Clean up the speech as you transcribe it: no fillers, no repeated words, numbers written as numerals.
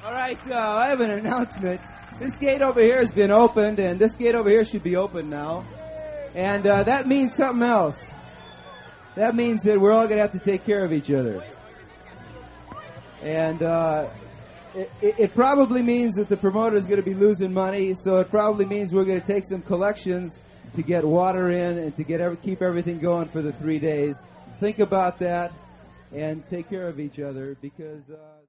All right, I have an announcement. This gate over here has been opened, and this gate over here should be open now. And that means something else. That means that we're all going to have to take care of each other. And it probably means that the promoter is going to be losing money, so it probably means we're going to take some collections to get water in and to keep everything going for the 3 days. Think about that and take care of each other because...